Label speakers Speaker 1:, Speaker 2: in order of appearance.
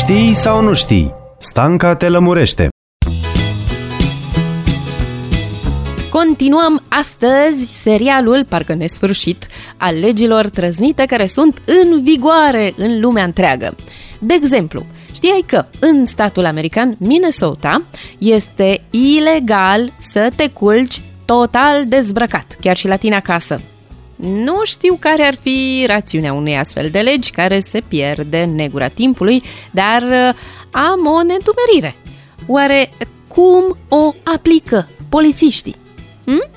Speaker 1: Știi sau nu știi? Stanca te lămurește.
Speaker 2: Continuăm astăzi serialul, parcă nesfârșit, al legilor trăznite care sunt în vigoare în lumea întreagă. De exemplu, știai că în statul american Minnesota este ilegal să te culci total dezbrăcat, chiar și la tine acasă. Nu știu care ar fi rațiunea unei astfel de legi care se pierde în negura timpului, dar am o nedumerire. Oare cum o aplică polițiștii?